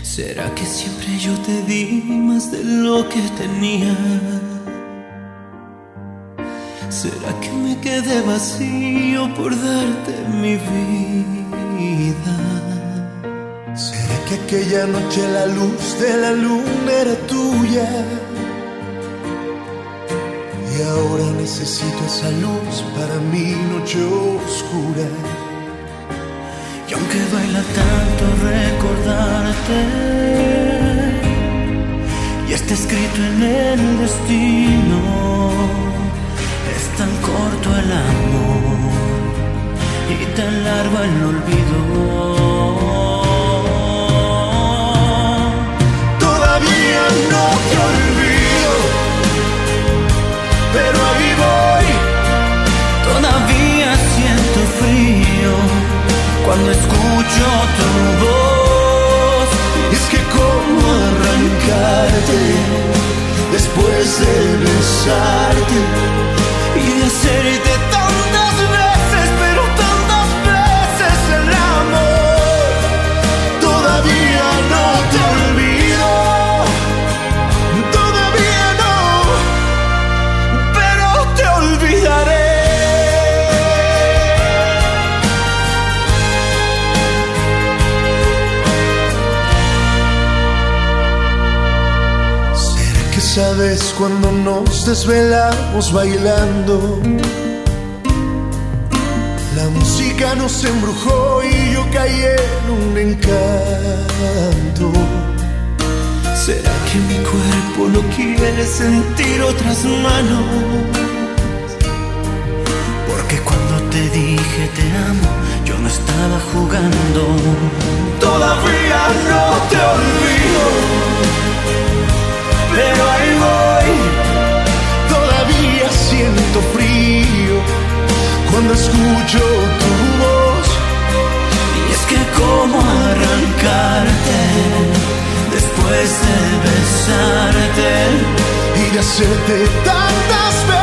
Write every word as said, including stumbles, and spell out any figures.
¿Será que siempre yo te di más de lo que tenía? ¿Será que me quedé vacío por darte mi vida? ¿Será que aquella noche la luz de la luna era tuya? Y ahora necesito esa luz para mi noche oscura. Y aunque duela tanto recordarte, y está escrito en el destino, es tan corto el amor y tan largo el olvido. Todavía no te olvido, pero ahí voy. Todavía siento frío cuando escucho tu voz. Es que cómo arrancarte después de besarte y de hacerte tantas veces, pero tantas veces el amor. Todavía no te olvido, todavía no, pero te olvidaré. ¿Sabes cuando nos desvelamos bailando? La música nos embrujó y yo caí en un encanto. ¿Será que mi cuerpo no quiere sentir otras manos? Porque cuando te dije te amo, yo no estaba jugando. Todavía no te olvido, pero ahí voy. Todavía siento frío cuando escucho tu voz. Y es que cómo arrancarte después de besarte y de hacerte tantas veces